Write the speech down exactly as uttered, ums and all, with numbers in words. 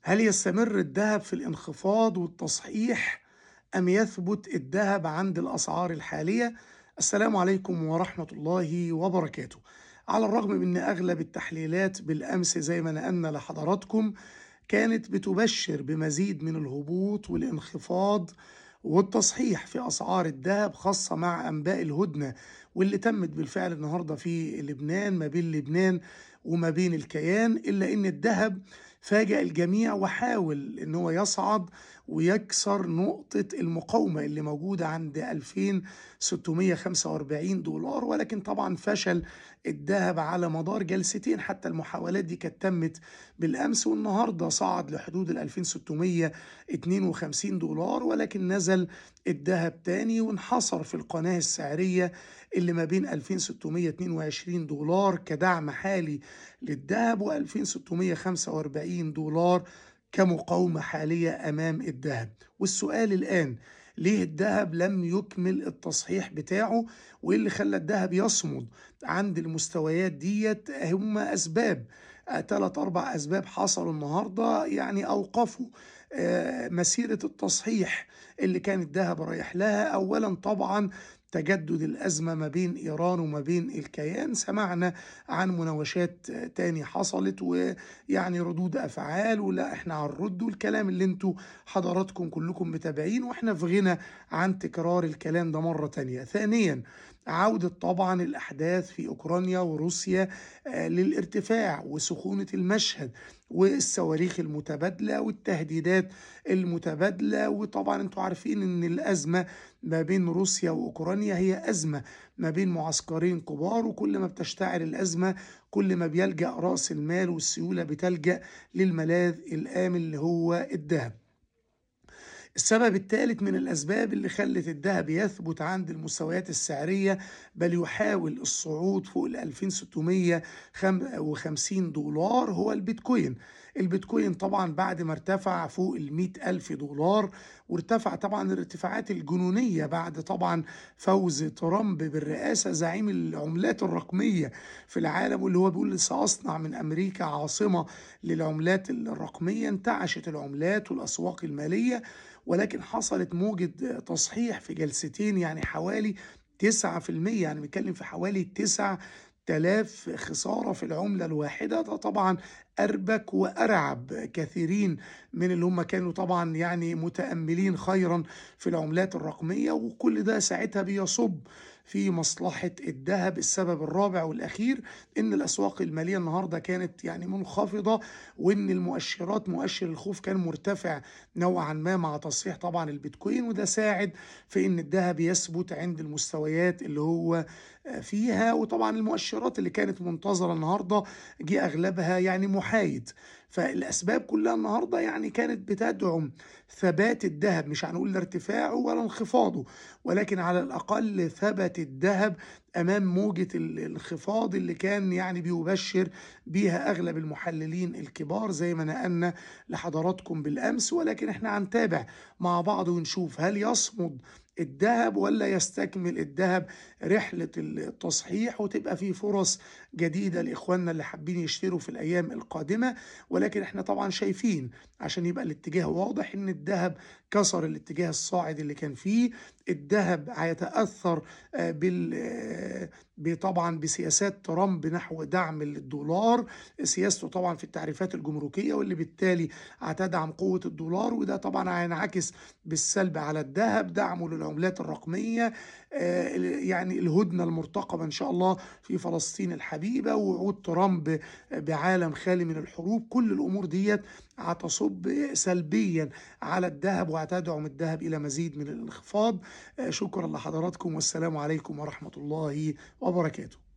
هل يستمر الذهب في الانخفاض والتصحيح أم يثبت الذهب عند الأسعار الحالية؟ السلام عليكم ورحمة الله وبركاته. على الرغم من أن أغلب التحليلات بالأمس زي ما نقلنا لحضراتكم كانت بتبشر بمزيد من الهبوط والانخفاض والتصحيح في أسعار الذهب، خاصة مع أنباء الهدنة واللي تمت بالفعل النهاردة في لبنان، ما بين لبنان وما بين الكيان، إلا أن الذهب فاجأ الجميع وحاول ان هو يصعد ويكسر نقطة المقاومة اللي موجودة عند ألفين وستمية وخمسة وأربعين دولار، ولكن طبعا فشل الذهب على مدار جلستين. حتى المحاولات دي كانت تمت بالأمس، والنهاردة صعد لحدود ال ألفين وستمية واتنين وخمسين دولار، ولكن نزل الذهب تاني وانحصر في القناة السعرية اللي ما بين ألفين وستمية واتنين وعشرين دولار كدعم حالي للذهب، و2645 دولار كمقاومة حالية أمام الذهب. والسؤال الآن، ليه الذهب لم يكمل التصحيح بتاعه؟ وإيه اللي خلى الذهب يصمد عند المستويات ديت؟ هم أسباب، ثلاث أربع أسباب حصلوا النهاردة يعني أوقفوا آه، مسيرة التصحيح اللي كان الذهب رايح لها. أولا طبعا تجدد الأزمة ما بين إيران وما بين الكيان، سمعنا عن مناوشات تاني حصلت ويعني ردود أفعال ولا إحنا هنرد، والكلام اللي انتوا حضراتكم كلكم متابعين، وإحنا في غنى عن تكرار الكلام ده مرة تانية. ثانيا عودة طبعا الأحداث في أوكرانيا وروسيا آه، للارتفاع وسخونة المشهد والصواريخ المتبادلة والتهديدات المتبادلة. وطبعا انتوا عارفين ان الأزمة ما بين روسيا وأوكرانيا هي أزمة ما بين معسكرين كبار، وكل ما بتشتعل الأزمة كل ما بيلجأ رأس المال والسيولة بتلجأ للملاذ الآمن اللي هو الذهب. السبب الثالث من الأسباب اللي خلت الذهب يثبت عند المستويات السعرية بل يحاول الصعود فوق ال ألفين وستمية وخمسين دولار هو البيتكوين. البيتكوين طبعا بعد ما ارتفع فوق ال مئة ألف دولار، وارتفع طبعا الارتفاعات الجنونية بعد طبعا فوز ترامب بالرئاسة، زعيم العملات الرقمية في العالم، واللي هو بيقول سأصنع من أمريكا عاصمة للعملات الرقمية. انتعشت العملات والأسواق المالية، ولكن حصلت موجة تصحيح في جلستين، يعني حوالي تسعة في المية، يعني بنتكلم في حوالي تسع تلاف خسارة في العملة الواحدة. ده طبعا أربك وأرعب كثيرين من اللي هم كانوا طبعا يعني متأملين خيرا في العملات الرقمية، وكل ده ساعتها بيصب في مصلحة الذهب. السبب الرابع والأخير إن الأسواق المالية النهاردة كانت يعني منخفضة، وإن المؤشرات مؤشر الخوف كان مرتفع نوعا ما مع تصحيح طبعا البيتكوين، وده ساعد في إن الذهب يثبت عند المستويات اللي هو فيها. وطبعا المؤشرات اللي كانت منتظرة النهاردة جه أغلبها يعني محايد. فالأسباب كلها النهاردة يعني كانت بتدعم ثبات الذهب، مش هنقول ارتفاعه ولا انخفاضه، ولكن على الأقل ثبت الذهب أمام موجة الانخفاض اللي كان يعني بيبشر بيها أغلب المحللين الكبار زي ما نقلنا لحضراتكم بالأمس. ولكن احنا هنتابع مع بعض ونشوف هل يصمد الذهب ولا يستكمل الذهب رحلة التصحيح، وتبقى في فرص جديدة لإخواننا اللي حابين يشتروا في الأيام القادمة. ولكن احنا طبعا شايفين عشان يبقى الاتجاه واضح إن الذهب كسر الاتجاه الصاعد اللي كان فيه. الذهب هيتأثر آه، بال آه، طبعا بسياسات ترامب نحو دعم الدولار، سياسته طبعا في التعريفات الجمركية، واللي بالتالي هتدعم قوة الدولار، وده طبعا هينعكس بالسلب على الذهب. دعمه للعملات الرقمية، آه، يعني الهدنة المرتقبة إن شاء الله في فلسطين الحبيبة، ووعود ترامب بعالم خالي من الحروب، كل الأمور ديت هتصب سلبيا على الذهب وهتدعم الذهب إلى مزيد من الانخفاض. آه، شكرا لحضراتكم، والسلام عليكم ورحمة الله وبركاته.